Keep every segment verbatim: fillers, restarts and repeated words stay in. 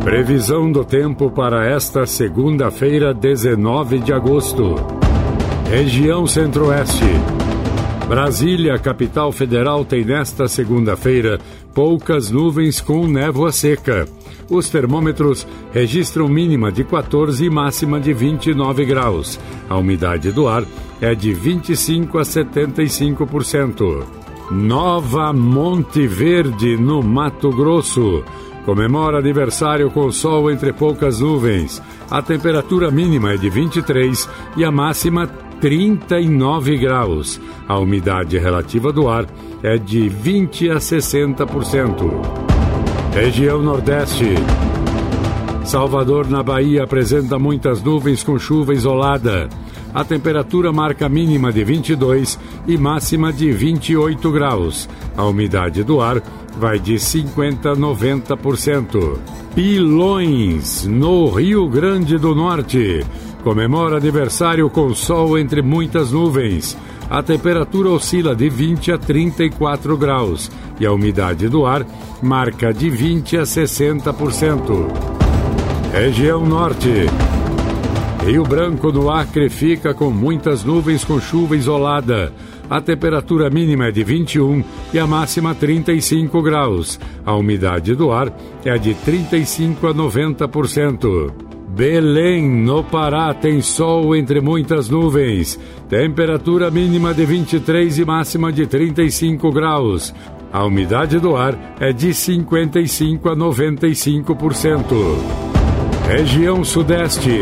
Previsão do tempo para esta segunda-feira, dezenove de agosto. Região Centro-Oeste. Brasília, capital federal, tem nesta segunda-feira poucas nuvens com névoa seca. Os termômetros registram mínima de quatorze e máxima de vinte e nove graus. A umidade do ar é de vinte e cinco a setenta e cinco por cento. Nova Monte Verde, no Mato Grosso. Comemora aniversário com sol entre poucas nuvens. A temperatura mínima é de vinte e três e a máxima trinta e nove graus. A umidade relativa do ar é de vinte a sessenta por cento. Região Nordeste. Salvador, na Bahia, apresenta muitas nuvens com chuva isolada. A temperatura marca mínima de vinte e dois e máxima de vinte e oito graus. A umidade do ar vai de cinquenta a noventa por cento. Pilões, no Rio Grande do Norte. Comemora aniversário com sol entre muitas nuvens. A temperatura oscila de vinte a trinta e quatro graus e a umidade do ar marca de vinte a sessenta por cento. Região Norte. Rio Branco, no Acre, fica com muitas nuvens com chuva isolada. A temperatura mínima é de vinte e um e a máxima trinta e cinco graus. A umidade do ar é de trinta e cinco a noventa por cento. Belém, no Pará, tem sol entre muitas nuvens. Temperatura mínima de vinte e três e máxima de trinta e cinco graus. A umidade do ar é de cinquenta e cinco a noventa e cinco por cento. Região Sudeste.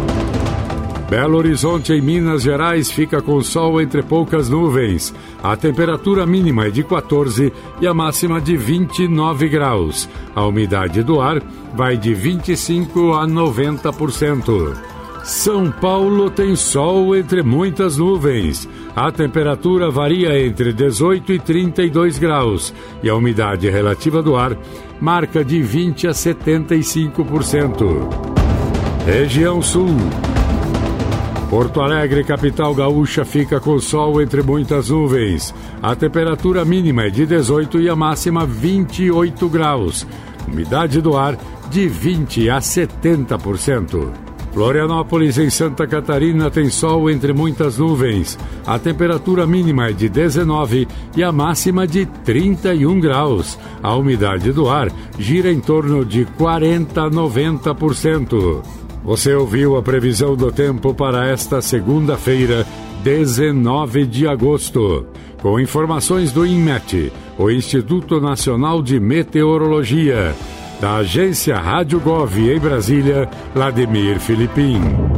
Belo Horizonte, em Minas Gerais, fica com sol entre poucas nuvens. A temperatura mínima é de quatorze e a máxima de vinte e nove graus. A umidade do ar vai de vinte e cinco a noventa por cento. São Paulo tem sol entre muitas nuvens. A temperatura varia entre dezoito e trinta e dois graus. E a umidade relativa do ar marca de vinte a setenta e cinco por cento. Região Sul. Porto Alegre, capital gaúcha, fica com sol entre muitas nuvens. A temperatura mínima é de dezoito e a máxima vinte e oito graus. Umidade do ar de vinte a setenta por cento. Florianópolis, em Santa Catarina, tem sol entre muitas nuvens. A temperatura mínima é de dezenove e a máxima de trinta e um graus. A umidade do ar gira em torno de quarenta a noventa por cento. Você ouviu a previsão do tempo para esta segunda-feira, dezenove de agosto. Com informações do INMET, o Instituto Nacional de Meteorologia. Da agência Rádio Gov em Brasília, Vladimir Filipim.